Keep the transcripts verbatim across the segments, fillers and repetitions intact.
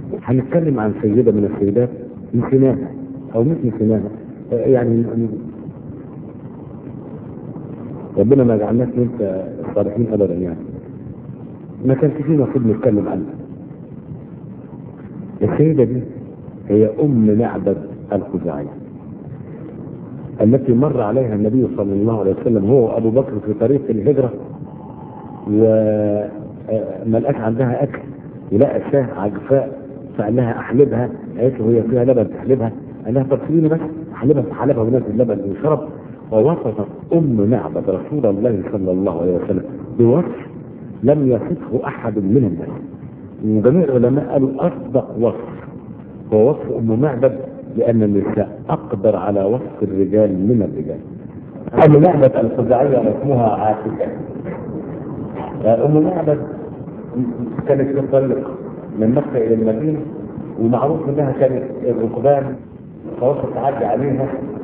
هنتكلم عن سيدة من السيدات نسيناها او مش نسيناها، يعني ربنا ما جعلناش انت الصالحين ابدا، يعني ما كانش فيه نصيب نتكلم عنها. السيدة دي هي ام معبد الخزاعي التي مر عليها النبي صلى الله عليه وسلم هو وابو بكر في طريق الهجرة، وما لقاش عندها اكل ولقى شاه عجفاء فقال لها احلبها، قالت له هي فيها لبن تحلبها؟ قال لها طب سيبيني بس احلبها، فحلبها ونزل اللبن وشرب. ووصفت ام معبد رسول الله صلى الله عليه وسلم بوصف لم يصفه احد من الناس، وجميع العلماء قالوا اصدق وصف هو وصف ام معبد، لان النساء اقدر على وصف الرجال من الرجال. ام معبد الخزاعيه اسمها عاتكه. ام معبد كانت في الطريق من مكه الى المدينه، ومعروف انها كانت الركبان فوصل تعدي عليها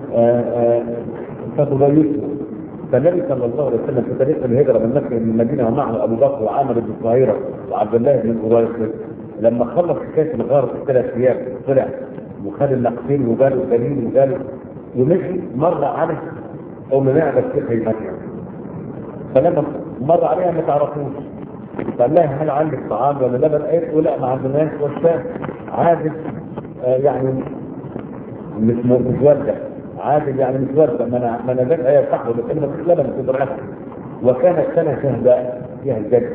فتضيفه. فالنبي صلى الله عليه وسلم في طريق الهجره من مكه الى المدينه ومعه ابو بكر وعامر بن الظهيره وعبد الله بن الغويص، لما خلص حكايه الغار في ثلاث ايام طلع وخد النقصين وجاله الدليل وجاله ومشي، مر على ام معبد في خيمتها. فلما مر عليها ما تعرفوش، قال لها هل عندك طعام ولا لبن؟ قالت له لا ما عندناش، والشاه عادل آه يعني مش مش ورده، عادل يعني مش ورده، ما انا ما انا ذاك هي صح ولا كلمه لبن في ضرعها. وكانت سنه شهداء فيها الجد،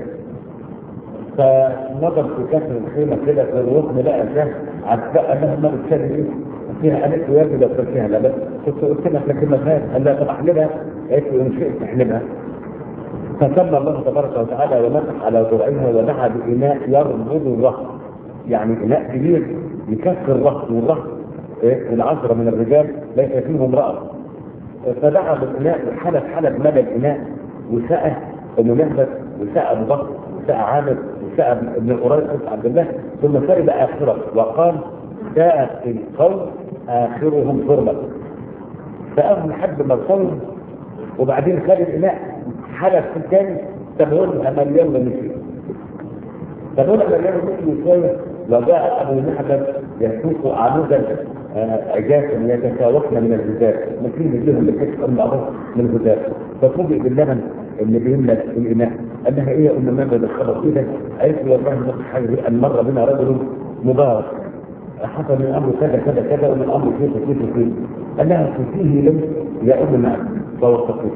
فنظر في كسر الخيمه كده في الركن لقى شاه عتبقى لها ما بتشرب ايه فيها، قالت له يا ابني لو كان فيها لبن كنت قلت لك لكن ما فيهاش. قال لها طب احلبها، قالت له ان شئت احلبها. فسمى الله تبارك وتعالى ومسح على ذرعها ودعا بإناء يربض الرهط، يعني إناء كبير يكسر الرهط، والرهط العشرة من الرجال ليس فيهم امرأة. فدعا بالإناء وحلب حلب مدى الإناء وسقى ام معبد وسقى ابو بكر وسقى عامر وسقى ابن القريش عبد الله، ثم شرب آخره وقال ساء القوم آخرهم شربا. فقام لحد ما القوم وبعدين خد الإناء حدث في الثاني تبعون مليون مشي تبعون مليون مشي شوية. وجاء أبو معبد يسوق عمودا عجافا يتساوقن من الجزاز، مكين لهم بكتف أم بعضهم من الجزاز، ففوجئ باللبن اللي بيملى الإناء. قال لها إيه يا أم معبد الخبر كده؟ قالت له والله ما في حاجة، أن مر بنا رجل مبارك حصل من أمره كذا كذا كذا ومن أمره كيف كيف كيف. قال لها فيه لم يا أم معبد فوصفته.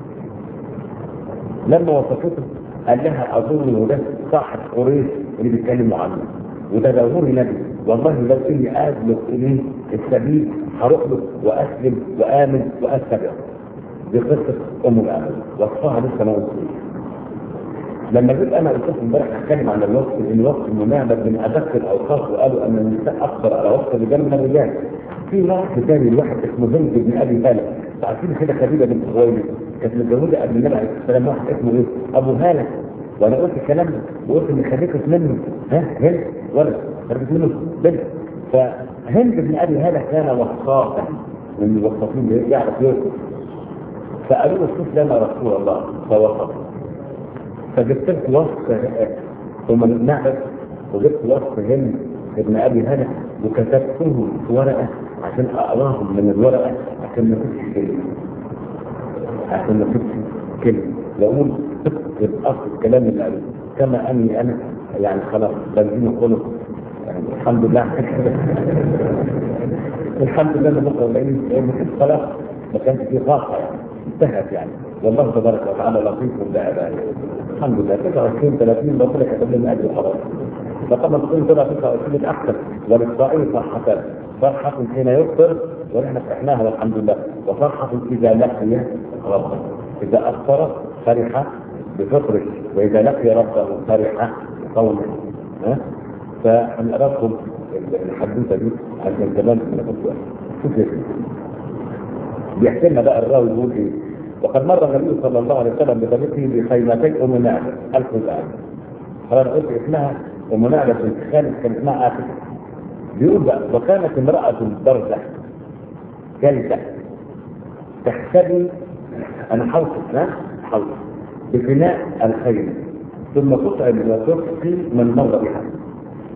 لما وصفته قال لها اظن ده صاحب قريش اللي بيتكلموا عنه، وده ضروري نبي، والله لو اني اسلك اليه السبيل هروح له واسلم وامن واتبعه. دي قصه ام الامل وصفها لسه ما وصلش. لما جيت انا قلت لكم امبارح اتكلم عن الوصف، ان وصف ام معبد من ادق الاوصاف، وقالوا ان النساء اكثر على وصف الرجال من الرجال. في وصف ثاني الواحد اسمه زيد بن ابي هاله، عارفين كده خديجه بنت خويلد كانت متجوزه قبل النبي عليه الصلاه والسلام واحد اسمه ايه؟ ابو هاله. وانا قلت الكلام ده وقلت ان خديجه منه ها هند ولد خرجت منه بنت. فهند بن ابي هاله كان وصافا من الوصافين اللي يعرف يوصف. فقالوا له شوف لنا رسول الله فوصف. فجبت لك وصف ام معبد وجبت وصف هند ابن ابي هاله وكتبته في ورقه عشان اقراهم من الورقه عشان ما تكتبش كلمه عشان ما تكتبش كلمه واقول تكتب اصل الكلام اللي قاله كما اني انا يعني خلاص بنزين خلص يعني الحمد لله. الحمد لله ان بكره لان خلاص ما كانش في طاقه يعني انتهت يعني. والله تبارك وتعالى لطيف بعباده. الحمد لله تسعة وعشرين ثلاثين بطلع كتب لنا اجر خلاص. فطبعا تكون طلع تسعة وعشرين اكثر وللصائم فرحتان، فرحه حين يفطر ونحن فرحناها والحمد لله، وفرحه اذا لقي ربه. اذا افطر فرح بفطره، واذا لقي ربه فرح بصومه. ها فنراكم الحدوته دي عشان كمان نقول شوف بيحكي لنا بقى الراوي يقول ايه. وقد مر النبي صلى الله عليه وسلم بطريقه بخيمتي ام معبد الخزاعي. خلاص قلت اسمها ام معبد بنت خالد كان اسمها آسف. بيقول بقى وكانت امرأة برزة جلدة تحتوي انا حوصف ها حوصف بفناء الخيمة ثم تطعم وتسقي من مر بها.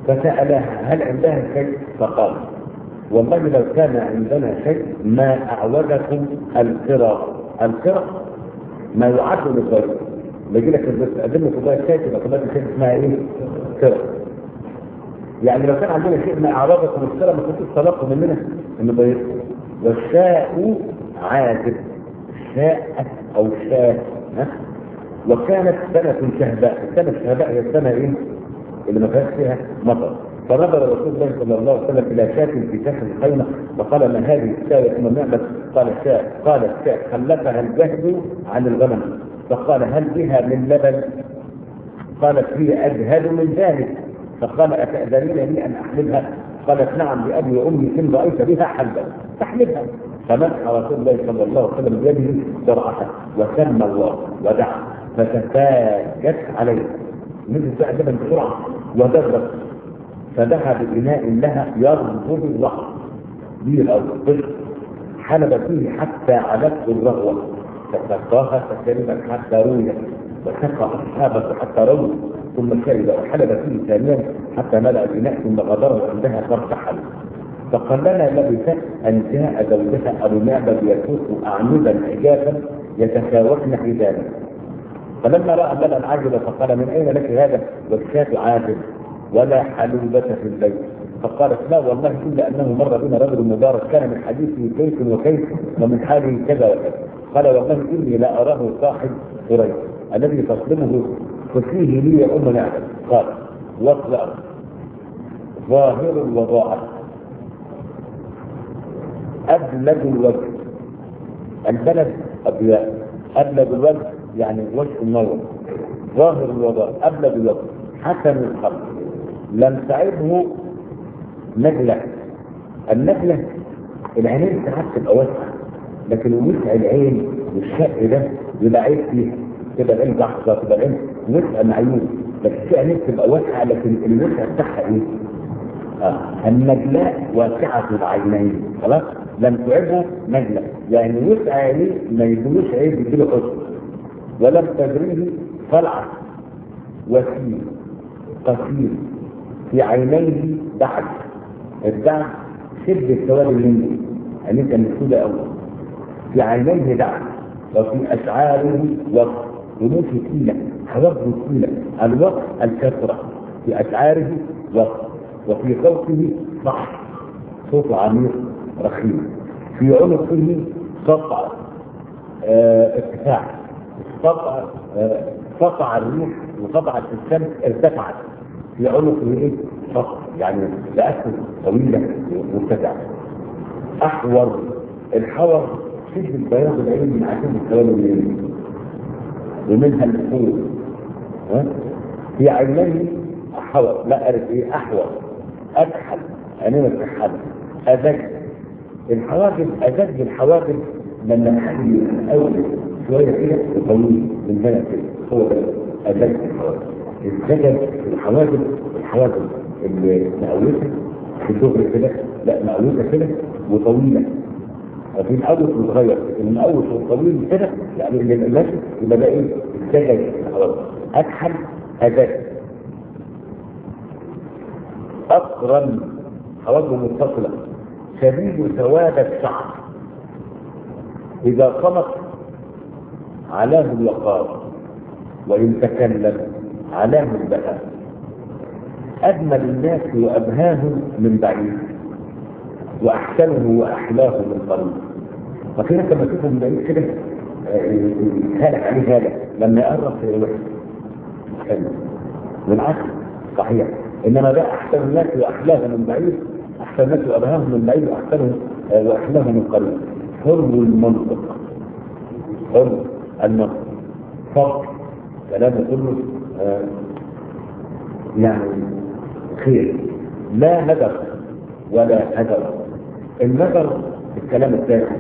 فسألها هل عندها شيء؟ فقال والله لو كان عندنا شيء ما أعوذكم القرى. القرى ما يعد للضيف، بيجي لك تقدم له كوبايه شاي تبقى كوبايه شاي اسمها ايه؟ قرى. يعني لو كان عندنا شيء ما أعوذكم القرى ما كنتوش طلبتوا مننا انه ضيف. والشاء عازب، شاء او شاء. ها؟ وكانت سنة شهباء. السنة الشهباء هي السنة ايه؟ اللي ما فيهاش فيها مطر. فنظر رسول الله صلى الله عليه وسلم الى شاة في شاة الخيمة فقال ما هذه الشاة ثم نعمت؟ قال شاة. قال الشاة خلفها الجهد عن الغنم. فقال هل بها من لبن؟ قالت هي اجهد من ذلك. فقال اتأذنين لي ان احملها؟ قالت نعم بأبي وامي ان رايت بها حلبا فاحملها. فمسح رسول الله صلى الله عليه وسلم بيده درعها وسمى الله ودعا فتفاجت عليه مثل بقى لبن بسرعه ودرت. فدعا بإناء لها يربض الوحر دي الأول حلب فيه حتى علته الرغوة فسقاها فشربت حتى رويت وسقى أصحابه حتى رووا ثم شرب وحلب فيه ثانيا حتى ملأ الإناء ثم غدره عندها فارتحل. فقال لنا لبث أن جاء زوجها أبو معبد يسوق أعنبا حجابا يتساوكن حجابا. فلما رأى اللبن عجب فقال من أين لك هذا والشاة عاجب ولا حلوبة في البيت؟ فقالت لا والله إلا أنه مر بنا رجل مبارك كان من حديثه كيف وكيف ومن حاله كذا وكذا. قال والله إني لا أراه صاحب قريش الذي تصدمه ففيه لي يا أم نعمة. قال واطلع ظاهر الوضاعة أبلج الوجه. البلد أبياء أبلج الوجه يعني وجه النور. ظاهر الوضاعة أبلج الوجه حسن الخلق لم تعبه نجلة. النجلة العينين ساعات تبقى واسعة لكن وسع العين والشق ده يبقى عيب فيها تبقى العين لحظة تبقى العين وسع معيون بس في عينين تبقى واسعة لكن الوسع بتاعها ايه؟ آه. النجلاء واسعة العينين خلاص لم تعبه نجلة يعني وسع عينيه ما يدلوش عيب يديله حسن ولم تجريه طلعة وسيم قصير في عينيه دعج. الدعج شد السواد المني يعني كان مسودة أول في عينيه دعج وفي أشعاره وقت رموش ثقيلة حرب ثقيلة الوقت الكثرة في أشعاره وقت وفي صوته صح صوت عميق رخيم في عنقه قطع اه ارتفاع قطع اه قطع الريح وقطعت الشمس ارتفعت في عنقه ايه؟ فقط يعني لأسف طويلة مرتفعة. أحور الحور شدة بياض العين من عشان الكلام الليل ومنها الفول في عينيه أحور لا أعرف إيه أحور أكحل عينيه الكحل أزج الحواجب أزج الحواجب لما نحكي أول شوية كده طويل من هنا كده هو ده أزج الحواجب. الزجل في الحواجب الحواجب اللي مقوسة في الدغري كده لا مقوسة كده وطويلة في الأول وتغير المقوس والطويل كده يعني اللي ماشي يبقى ده ايه الزجل في الحواجب. أكحل أزج أقرن حواجبه متصلة شديد سواد الشعر إذا قمت علاه الوقار وإن تكلم علاه البهاء. أجمل الناس وأبهاهم من بعيد وأحسنه وأحلاه من قريب. فكده كما تشوفوا من بعيد كده هالك عليه هالك لما يقرب في الوحش حلو والعكس صحيح. إنما ده أحسن الناس وأحلاه من بعيد أحسن الناس وأبهاهم من بعيد وأحسنه وأحلاه من قريب. حر المنطق حر المنطق فقط كلامه كله آه يعني خير لا نذر ولا هدر. النذر الكلام التافه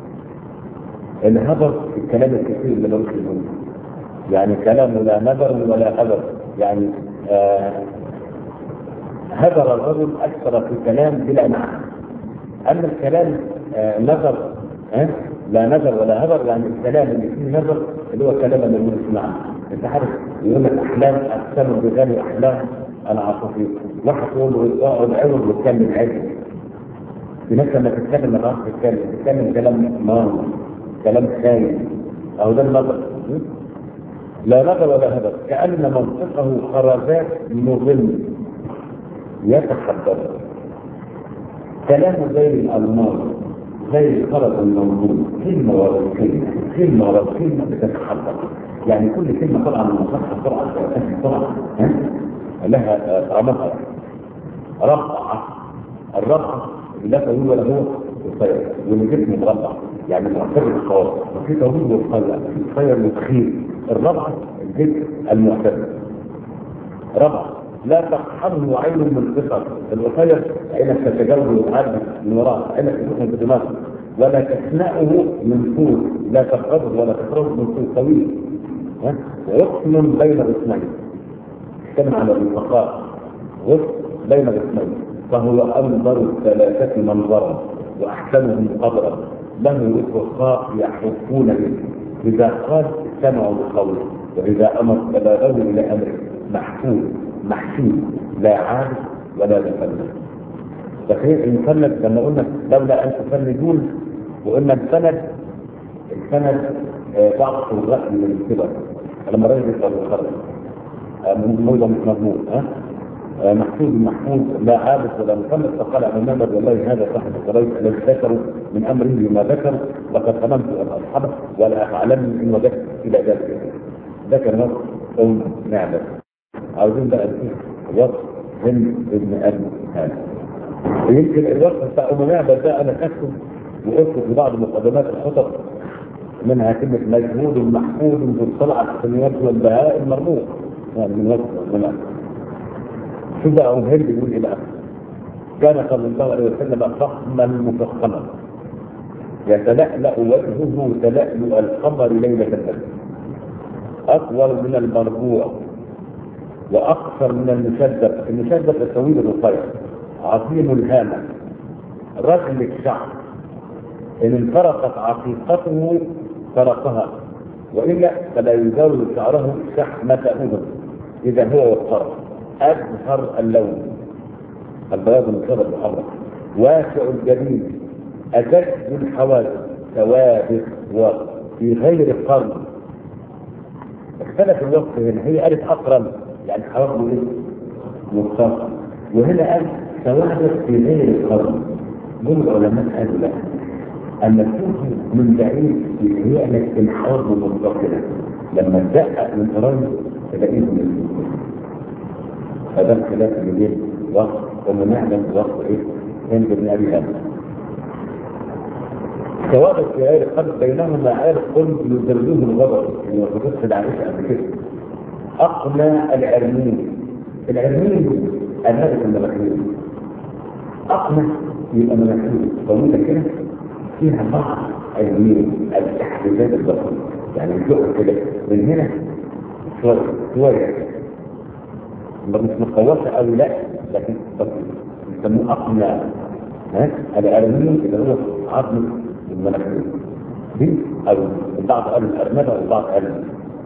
الهدر الكلام الكثير اللي ملوش لزوم يعني كلامه لا نذر ولا هدر يعني آه هدر الرجل اكثر في الكلام بلا معنى. اما الكلام آه نذر آه لا نذر ولا هدر يعني الكلام اللي فيه نذر اللي هو كلام ملوش معنى. انت عارف يقول لك احلام اقسام الرجال احلام انا عصافير. واحد يقول له اقعد عوض واتكلم عادي. في ناس لما تتكلم الراس تتكلم تتكلم كلام نار، كلام خاين، اهو ده النظر. لا نظر ولا هدف، كأن منطقه خرزات مظل يتخبر. كلامه زي الألماس، زي الخرز الموجود، كلمة ورا كلمة، كلمة ورا كلمة بتتخبر. يعني كل كلمة طبعا من مصحة بسرعة بسرعة لها طعمها. ربعة، الربعة لا تقول ولا هو الطير، والجسم مربع يعني معتبر الخواص، وفي طويل والقلع، في طير وتخيل. الربعة الجسم المعتبر. ربعة لا تقحمه عين من قصر، القصير عينك تتجاوز وتعدي من وراء، عينك تدخل بدماغه، ولا تخنقه من طول، لا تقربه ولا تقربه من طول طويل. غصن بين غصنين، تتكلم على الانتقاء، غصن بين غصنين، فهو انظر الثلاثة منظرا واحسنهم قدرا، له رفقاء يحفون به، اذا قال سمعوا بقوله، واذا امر بلاغه الى امره، محفوظ محسوب، لا عارف ولا مفند. تخيل المفند لما قلنا لولا ان تفندون، وقلنا السند السند ضعف الراي من الكبر، لما رجل يسال الخرج موضوع مش مضمون، ها محفوظ محفوظ لا عابس ولا مفند. فقال ابن محمد والله هذا صاحب القريش الذي ذكروا من امره بما ذكر، لقد ظننت ان اصحابه ولا افعلن ان وجدت الى ذلك. ذكر نص ام نعمه. عاوزين بقى وصف هند ابن ابي هانئ. يمكن الوصف بتاع ام نعمه ده انا كاتبه وقلت في بعض مقدمات الخطب، منها كلمه مجهود محفوظ بالطلعه السنوات والبهاء المرموق، يعني من وصف ام نعمه. شو بقى ام هند يقول ايه بقى؟ كان صلى الله عليه وسلم فخما مفخما يتلألأ وجهه تلألؤ القمر ليله البدر، اطول من المربوع واقصر من المشدد، المشدد الطويل الرفيع، عظيم الهامه، رجل الشعر، ان انفرقت عقيقته فرقها، والا فلا يزاول شعره شحمه اذن اذا هو والطرف، ازهر اللون، البياض المشرب الحمراء، واسع الجبين، ازج الحواجب، ثوابت وفي غير قرن. اختلف الوصف هنا، هي قالت اقرن يعني حواجبه ايه؟ مختصر، وهنا قال ثوابت في غير القرن. دول العلماء قالوا لا، اما تشوفه من بعيد يتهيأ لك الحواجب المنفصله، لما تدقق من قريب تلاقيه من هذا الخلاف اللي بين وصف ومنعلم وصف ايه؟ هند بن ابي هانئ. ثوابت في غير القرن بينهما عارف قلب يدرجوه الغضب، اللي وصفت العائشه قبل كده. اقنى العرمين، العرمين الهدف المناخير، اقنى يبقى مناخير طويله كده فيها بعض عرمين التحديثات البصريه، يعني الفوق كده من هنا شويه شويه مش متطوشه قوي لا، لكن بيسموه اقنى. ها العرمين اللي هو عظم المناخير دي، او البعض قال الارنبه والبعض قال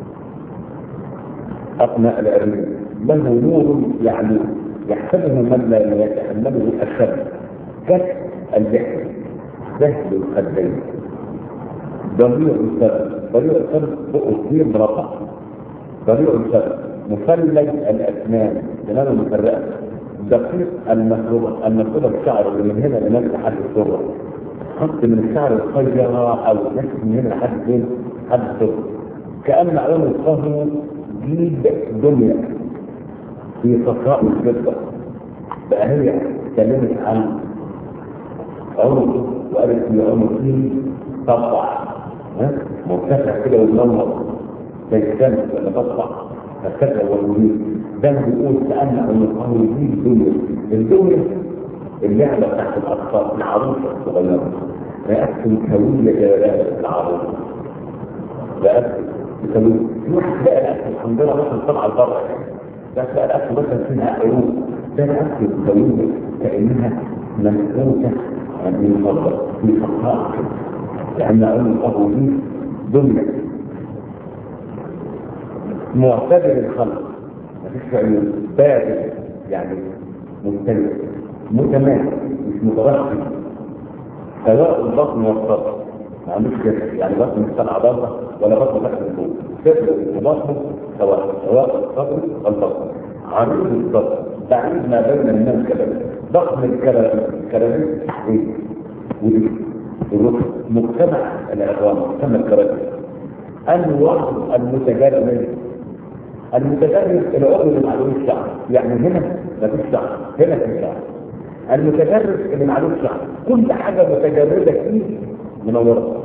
أقنى العلم، له نور يعني يحسبه من لا يتحمله الشر، كف اللحم، ذهب الخدين، ضريع السبب، ضريع السبب فوق كثير مربع، ضريع السبب، مثلج الأسنان، سنانه مفرقة، دقيق المسروبة، المسروبة الشعر اللي من هنا لنفس لحد الصورة، خط من الشعر الخيرة أو نفس من هنا لحد فين؟ حد الصورة، كأن عنقه جيد دنيا في صفاء الفضة. بقى هي اتكلمت عن عنقه وقالت لي عنقه طبع مرتفع كده ومنور زي الشمس ولا بطبع مرتفع ومنير، ده بيقول كأن عنقه جيد دنيا. الدنيا اللعبة تحت الأطفال، العروسة الصغيرة رأسهم كوية جلالات العروسة، رأسهم كوية. واحد بقى الأكل الحمد لله مثلا طلع البرة، بس بقى الأكل مثلا فيها عروق، ده الأكل كوية كأنها منفوسة من فضة في صفاء، لأن عنقه دي دنيا معتدل الخلق، مفيش عيون، بارد يعني مختلف متماسك مش مترقب، سواء البطن والصدر ما عندوش كده، يعني بطن مش طالع ضغطه ولا بطن تحت الفوق، صدر وبطنه سواء سواء الصدر والبطن، عريض الصدر بعيد ما بين المنكبين، ضخم الكراميل تحويل ودي الركن، مجتمع العظام مجتمع الكراميل. انواع المتجرد المتجرد العضو اللي معلوش شعر، يعني هنا مفيش شعر، هنا في شعر. المتجرد اللي معلوش شعر، كل حاجه متجرده فيه منوره.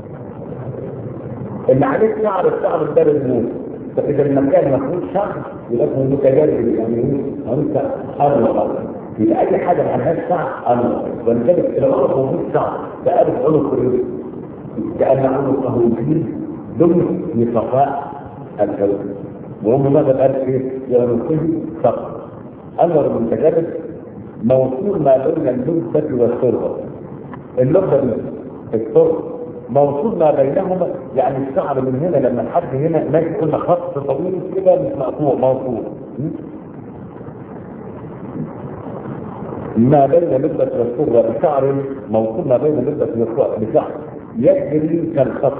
اللي عليه شعر الشعر ده الموت، فاذا المكان ما فيهوش شعر يبقى اسمه متجرد، يعني ايه؟ انت انور، يبقى اي حاجه ما عليهاش شعر انور، ولذلك العنق موجود شعر فقالت عنق الرجل كان عنقه فيه دم لصفاء الجو، وهم ماذا قال ايه؟ يعنقه صفر. انور المتجرد موصول ما بين اللبه والتربه، اللبه دي التربه موصول ما بينهما، يعني الشعر من هنا لما لحد هنا ماشي كل خط طويل كده مش مقطوع، موصول ما بين لبه والتربه بشعر موصول ما بين لبه والتربه بشعر يجري كالخط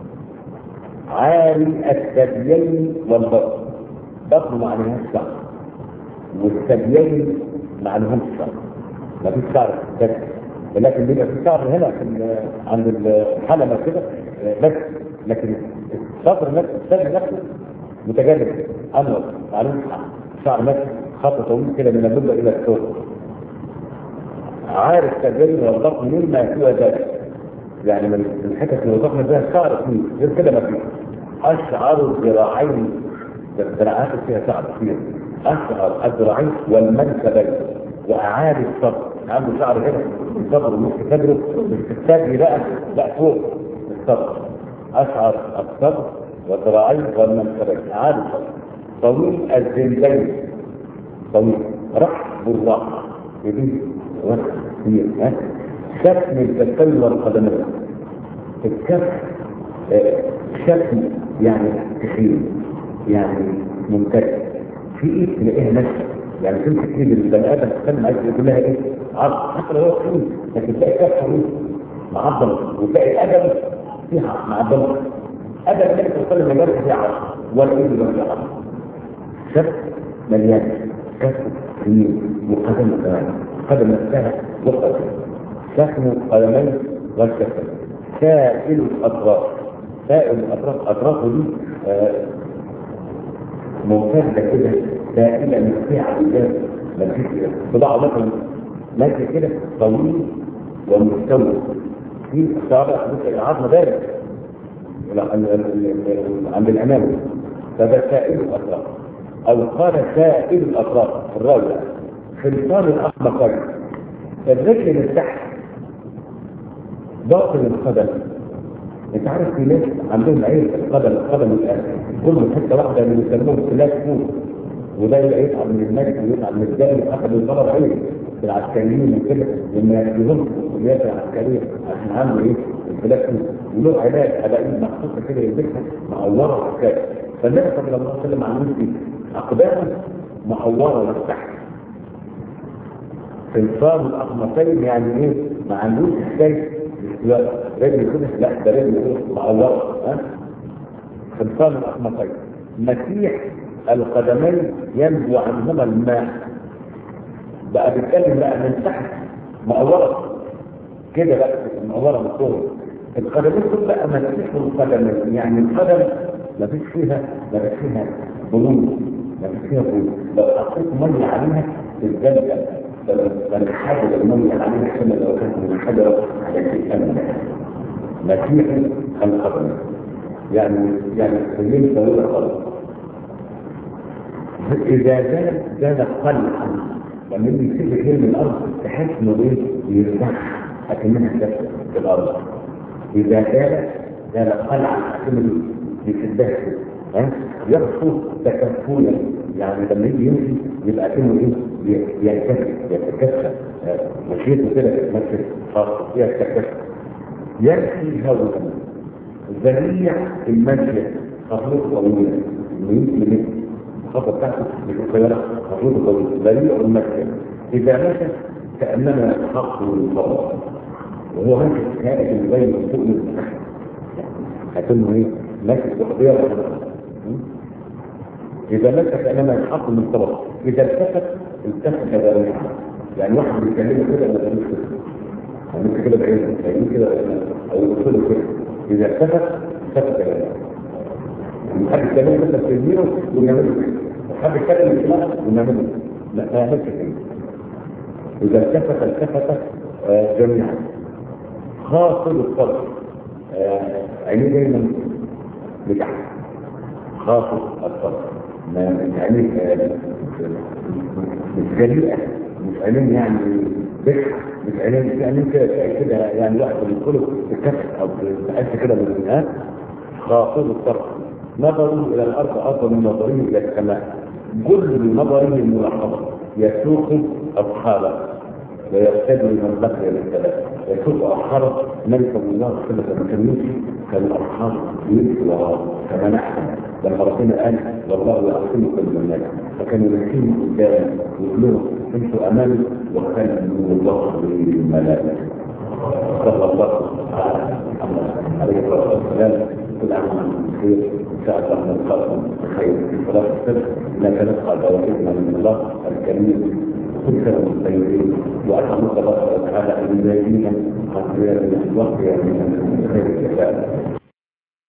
عاري الثديين والبطن. بطن ما عليهاش شعر والثديين ما عليهمش شعر، ما فيش شعر في الثدي، لكن بيبقى في شعر هنا في عند الحلمه كده بس، لكن الصدر نفسه الثدي نفسه متجرد انور معلوش شعر نفسه خط طويل كده من اللبه الى الثدي، عارف الثديين والبطن مما سوى ذلك، يعني من الحتت اللي وضحنا فيها شعر فيه غير كده ما فيه. اشعر الذراعين، الذراعات فيها شعر كتير، اشعر الذراعين والمنكبين واعالي الصدر، عنده شعر هنا الصدر مش صدره مش الثدي بقى، لا فوق الصدر، اشعر الصدر والذراعين والمنكبين اعالي الصدر، طويل الجنبين، طويل رحب الراحه يديه وسط كتير، ها شكل الكفين والقدمين، الكف شكل يعني تخين يعني ممتد، في ايه تلاقيها نفسها، يعني تمسك ايد البني ادم تتكلم عايز يقول لها ايه؟ عضل، حتى لو هو تخين لكن تلاقي كفه ايه؟ معضله، وتلاقي قدم فيها معضله، قدم اللي توصل لمجال فيها عضل ولا ايد اللي فيها عضل، شكل مليان كفه تخين وقدم كمان، قدم نفسها وقدم شكل القدمين والكفين، سائل الاطراف، سائل الاطراف، اطرافه دي آه ممتده كده سائله مفتوحه قدام مفيش كده، بضاعه مثلا ماشي كده طويل ومستوي، في الصابع العظمه بارد عند الامام، فده سائل الاطراف، او قال سائل الاطراف الراوي خلطان الاحمقين، الرجل من تحت باطن القدم. انت عارف في ناس عندهم عين القدم، القدم كل حته واحده اللي بيسموهم ثلاث فوت، وده يتعب من الملك ويتعب من الدم وحسب الضرر عين في العسكريين وكده لما يجيبهم في الكليات العسكريه عشان عملوا ايه؟ الثلاث فوت، وله علاج علاجين مخصوصه كده يلبسها معوره وكده، فالنبي صلى الله عليه وسلم عاملين فيه اقدامه معوره لتحت، خلطان الاخمصين، يعني ايه؟ ما عندوش السيف لا رجل كده، لا ده رجل معوره، ها خلطان الاخمصين، مسيح القدمين ينبو عنهما الماء، بقى بيتكلم بقى من تحت معوره كده، بقى معوره من فوق القدمين كل بقى مسيح القدمين، يعني القدم ما فيش فيها ما فيش فيها بلوط، ما فيش فيها بلوط، لو حطيت ميه عليها تتجلد فالحاجة المية عليها كما لو كانت من الحجرة على الإنسان مسيح القدم، يعني يعني خلين طويلة خالص، إذا زاد زاد قلعا، لما يجي يسيب الهيل من الأرض تحس إنه إيه؟ يرتاح أكنها كسر في الأرض، إذا زاد زاد قلعا أكنه بيسدها ها يخطو تكفلا، يعني لما يجي يمشي يبقى كأنه ايه؟ ينكسر يتكسر مشيته كده تتمثل خاصة فيها تتكسر، يمشي هولا ذريع المشي خطوط طويلة، يمشي الخطه بتاعته مش قصيره، خطوته طويله، بريء مكه اذا مشى كانما حق الفرس، وهو ماشي كائن يبين فوق من هتقول ايه؟ ماشي باختيار. اذا مشى كانما ينحط من طرف، اذا التفت التفت كذلك، يعني واحد بيكلمه كده ما بيعملش كده، عملت كده بعيد بعيد كده او يوصله كده، اذا التفت التفت كذلك. يعني حد يتكلم مثلا في الميرو ونعمله كده، حد يتكلم في الشمال ونعمله لا ما يعملش كده. اذا التفت التفت آه جميعا. خاصر الطرف آه عينيه دايما بتحت، خاصر الطرف ما يعني مش جريئة، مش عينين يعني بشع، مش عينين عينين كده كده يعني واحد بيدخله الكفر او تحس كده من الناس. خاصر الطرف نظروا الى الارض افضل من نظره الى السماء، كل نظره ملاحظه يسوق اصحابه ويرتدي من بقي للثلاث، يسوق اصحابه. النبي صلى الله عليه وسلم لما كان يمشي كان الاصحاب يمشوا وراه كما نحن، لما ربنا قال والله يعصمكم من الناس، فكانوا يمشون قدامه ويقولوا امشوا امامي وكان الله بالملائكه. صلى الله عليه وسلم. كل عام وانتم بخير، ان شاء الله نلقاكم بخير في صلاه الصبح، انك نلقى دعوتنا من الله الكريم. كل سنه وانتم طيبين، واسال الله تبارك وتعالى ان يزيدنا عن خير الوقت من خير الكفايه.